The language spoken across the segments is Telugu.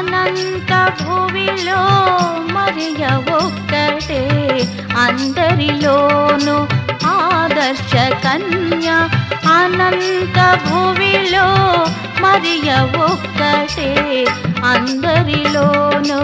అనంత భువిలో మరియ ఒక్కటే అందరిలోను ఆదర్శ కన్య అనంత భువిలో మరియ ఒక్కటే అందరిలోను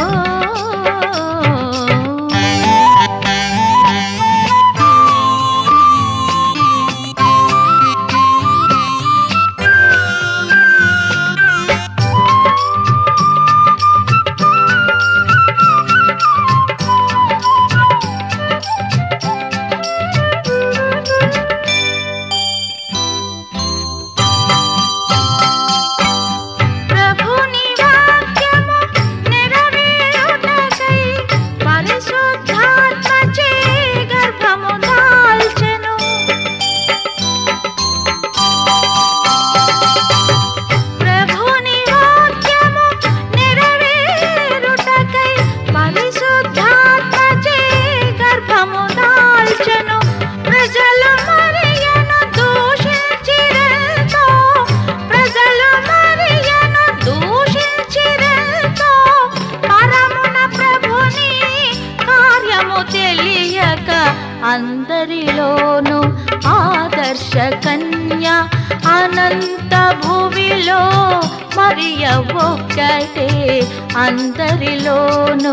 అందరిలోను ఆదర్శ కన్య అనంత భువిలో మరియ ఒక్కటే అందరిలోను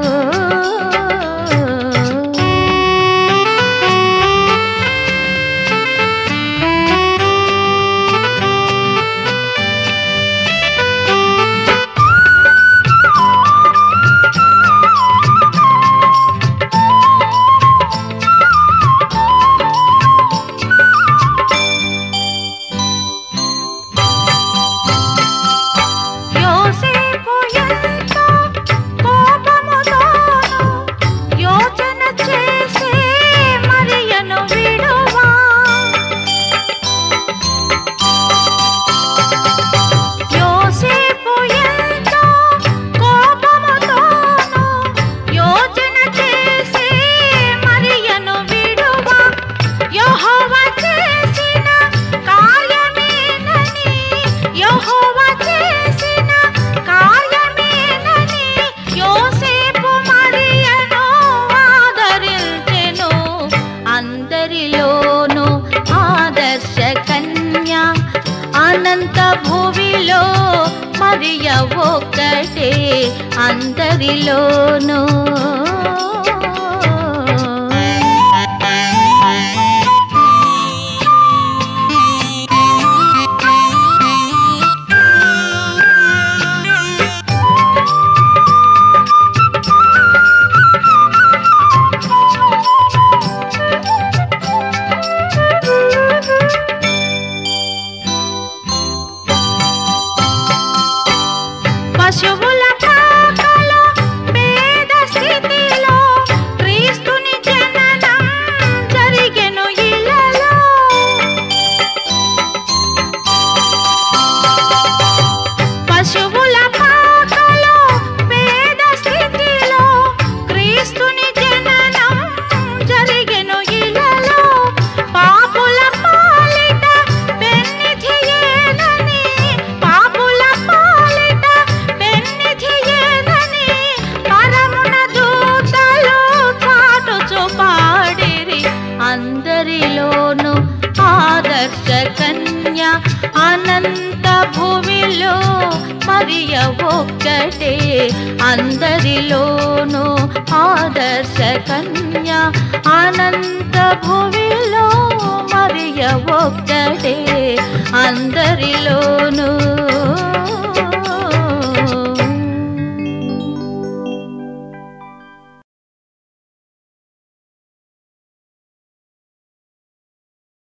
అనంత భువిలో మరియ ఒక్కటే అందరిలోను పశువుల పాకలో పేద స్థితిలో క్రీస్తుని జననం జరిగెను ఇలలో పశువుల పాకలో పేద స్థితిలో క్రీస్తుని జననం జరిగెను ఇలలో పాపుల పాలిట పెన్నిధియేనని పాపుల పాలిట అందరిలోను ఆదర్శ కన్య అనంత భువిలో మరియ ఒక్కటే అందరిలోను ఆదర్శ కన్య అనంత భువిలో మరియ ఒక్కటే అందరిలోను